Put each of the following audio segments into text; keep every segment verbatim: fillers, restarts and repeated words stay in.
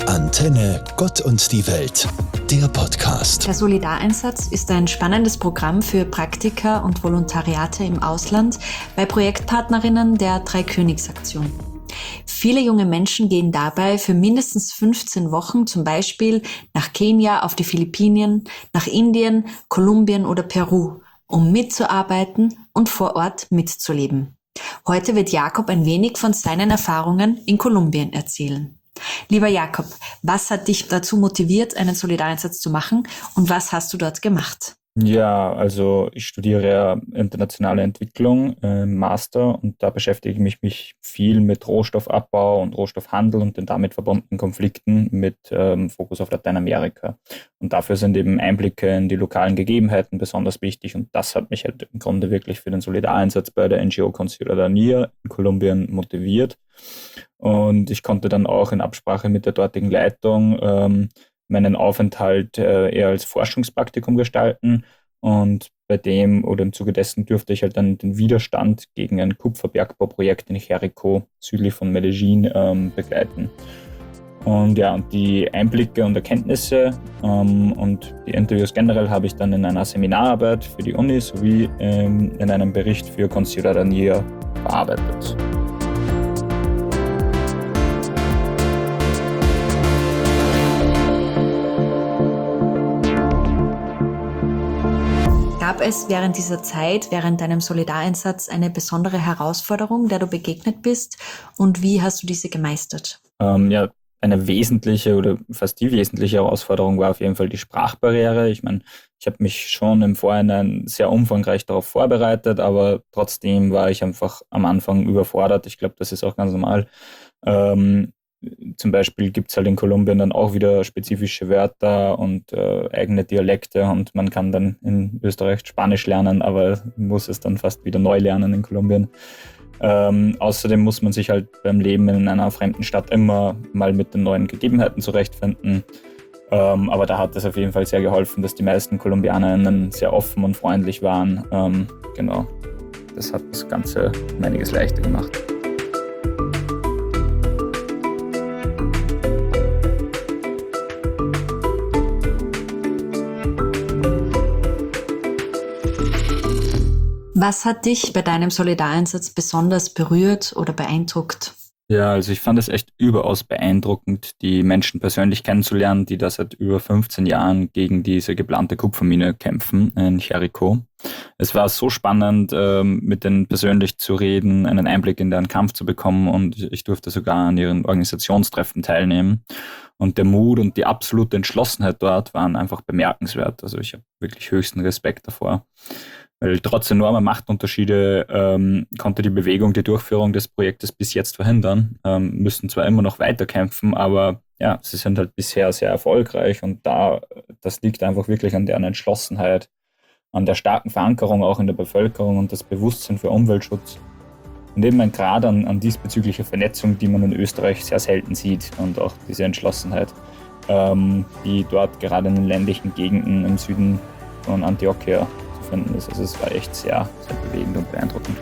Antenne Gott und die Welt, der Podcast. Der Solidareinsatz ist ein spannendes Programm für Praktika und Volontariate im Ausland bei Projektpartnerinnen der Dreikönigsaktion. Viele junge Menschen gehen dabei für mindestens fünfzehn Wochen zum Beispiel nach Kenia, auf die Philippinen, nach Indien, Kolumbien oder Peru, um mitzuarbeiten und vor Ort mitzuleben. Heute wird Jakob ein wenig von seinen Erfahrungen in Kolumbien erzählen. Lieber Jakob, was hat dich dazu motiviert, einen Solidareinsatz zu machen und was hast du dort gemacht? Ja, also ich studiere ja internationale Entwicklung, äh, Master, und da beschäftige ich mich, mich viel mit Rohstoffabbau und Rohstoffhandel und den damit verbundenen Konflikten mit ähm, Fokus auf Lateinamerika. Und dafür sind eben Einblicke in die lokalen Gegebenheiten besonders wichtig, und das hat mich halt im Grunde wirklich für den Solidareinsatz bei der N G O Con Ciudadanía in Kolumbien motiviert. Und ich konnte dann auch in Absprache mit der dortigen Leitung ähm, meinen Aufenthalt äh, eher als Forschungspraktikum gestalten, und bei dem oder im Zuge dessen durfte ich halt dann den Widerstand gegen ein Kupferbergbauprojekt in Jerico südlich von Medellin ähm, begleiten. Und ja, und die Einblicke und Erkenntnisse ähm, und die Interviews generell habe ich dann in einer Seminararbeit für die Uni sowie ähm, in einem Bericht für Con Ciudadanía verarbeitet. Gab es während dieser Zeit, während deinem Solidareinsatz, eine besondere Herausforderung, der du begegnet bist, und wie hast du diese gemeistert? Ähm, ja, eine wesentliche oder fast die wesentliche Herausforderung war auf jeden Fall die Sprachbarriere. Ich meine, ich habe mich schon im Vorhinein sehr umfangreich darauf vorbereitet, aber trotzdem war ich einfach am Anfang überfordert. Ich glaube, das ist auch ganz normal. Ähm, Zum Beispiel gibt es halt in Kolumbien dann auch wieder spezifische Wörter und äh, eigene Dialekte, und man kann dann in Österreich Spanisch lernen, aber muss es dann fast wieder neu lernen in Kolumbien. Ähm, außerdem muss man sich halt beim Leben in einer fremden Stadt immer mal mit den neuen Gegebenheiten zurechtfinden. Ähm, aber da hat es auf jeden Fall sehr geholfen, dass die meisten KolumbianerInnen sehr offen und freundlich waren. Ähm, genau, das hat das Ganze um einiges leichter gemacht. Was hat dich bei deinem Solidareinsatz besonders berührt oder beeindruckt? Ja, also ich fand es echt überaus beeindruckend, die Menschen persönlich kennenzulernen, die da seit über fünfzehn Jahren gegen diese geplante Kupfermine kämpfen in Jerico. Es war so spannend, ähm, mit denen persönlich zu reden, einen Einblick in deren Kampf zu bekommen, und ich durfte sogar an ihren Organisationstreffen teilnehmen. Und der Mut und die absolute Entschlossenheit dort waren einfach bemerkenswert. Also ich habe wirklich höchsten Respekt davor. Weil trotz enormer Machtunterschiede ähm, konnte die Bewegung die Durchführung des Projektes bis jetzt verhindern. Ähm, müssen zwar immer noch weiterkämpfen, aber ja, sie sind halt bisher sehr erfolgreich, und da das liegt einfach wirklich an deren Entschlossenheit, an der starken Verankerung auch in der Bevölkerung und das Bewusstsein für Umweltschutz. Und eben ein Grad an, an diesbezüglicher Vernetzung, die man in Österreich sehr selten sieht, und auch diese Entschlossenheit, ähm, die dort gerade in den ländlichen Gegenden im Süden von Antioquia finden ist. Also es war echt sehr, sehr bewegend und beeindruckend.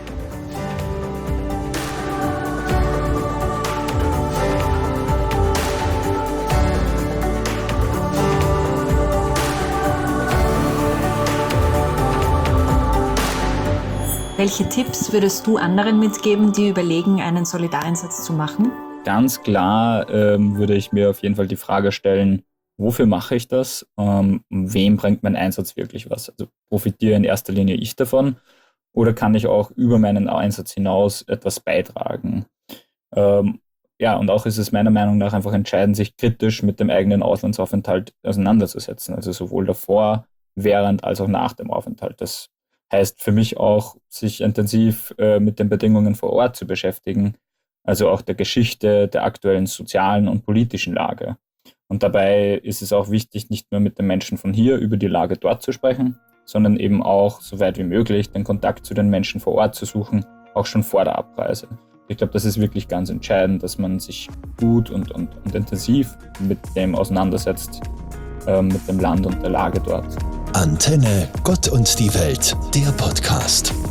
Welche Tipps würdest du anderen mitgeben, die überlegen, einen Solidareinsatz zu machen? Ganz klar ähm, würde ich mir auf jeden Fall die Frage stellen, wofür mache ich das? Ähm, wem bringt mein Einsatz wirklich was? Also profitiere in erster Linie ich davon, oder kann ich auch über meinen Einsatz hinaus etwas beitragen? Ähm, ja, und auch ist es meiner Meinung nach einfach entscheidend, sich kritisch mit dem eigenen Auslandsaufenthalt auseinanderzusetzen. Also sowohl davor, während als auch nach dem Aufenthalt. Das heißt für mich auch, sich intensiv äh, mit den Bedingungen vor Ort zu beschäftigen, also auch der Geschichte, der aktuellen sozialen und politischen Lage. Und dabei ist es auch wichtig, nicht nur mit den Menschen von hier über die Lage dort zu sprechen, sondern eben auch, so weit wie möglich, den Kontakt zu den Menschen vor Ort zu suchen, auch schon vor der Abreise. Ich glaube, das ist wirklich ganz entscheidend, dass man sich gut und, und, und intensiv mit dem auseinandersetzt, äh, mit dem Land und der Lage dort. Antenne Gott und die Welt, der Podcast.